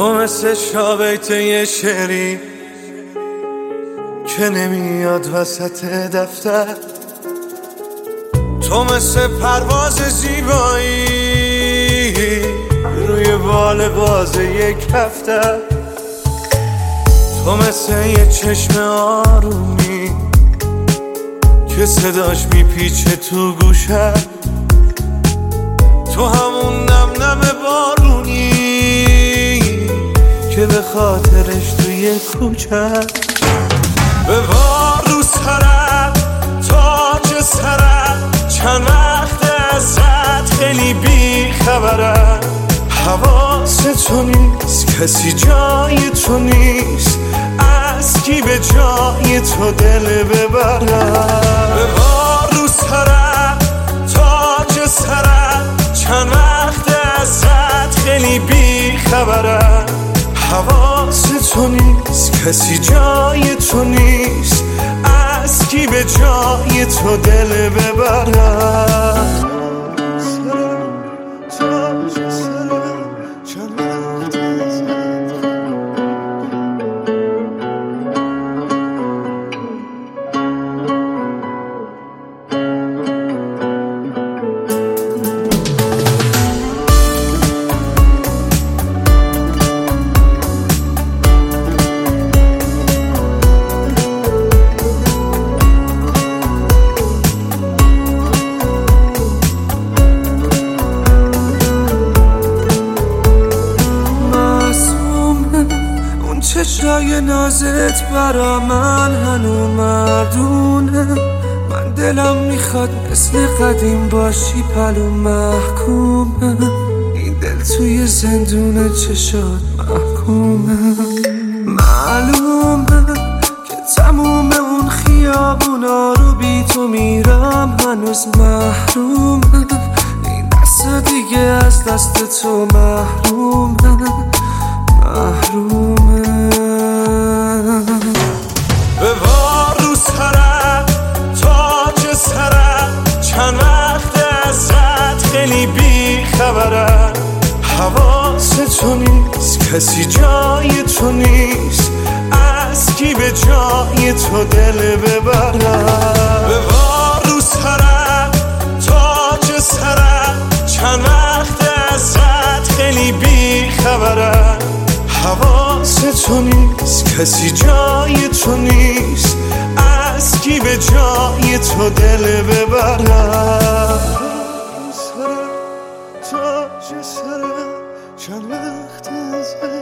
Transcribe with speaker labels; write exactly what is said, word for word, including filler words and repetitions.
Speaker 1: تو مثل شابیت یه شعری که نمیاد وسط دفتر، تو مثل پرواز زیبایی روی بال باز یک هفته، تو مثل یه چشم آرومی که صداش میپیچه تو گوشه، تو همون نم نم بارونی که به خاطرش توی کوچه ببار رو سرم تاج سرم، چند وقت ازت خیلی بی خبرم، حواس تو نیست کسی جای تو نیست، از کی به جای تو دل ببرم، ببار رو سرم تاج سرم، چند وقت ازت خیلی بی خبرم، حواس تو نیست کسی جای تو نیست، از کی به جای تو دل ببرم. چشای نازت برا من هنو مردونه، من دلم میخواد مثل قدیم باشی پلو محکومه، این دل توی زندون چشات محکومه، معلومه که تموم اون خیابونا رو بی تو میرم هنوز محرومه، این دست دیگه از دست تو محرومه محرومه، ببار رو سرم تاج سرم، چند وقت ازت خیلی بی خبرم، حواس تو نیست کسی جای تو نیست، از کی به جای تو دل ببرم، ببار رو سرم تاج سرم، چند وقت ازت خیلی بی خبرم، حواس تو نیست کسی جای تو نیست، از کی به جای تو دل ببرم، سرم تاج سرم، چند وقت ازت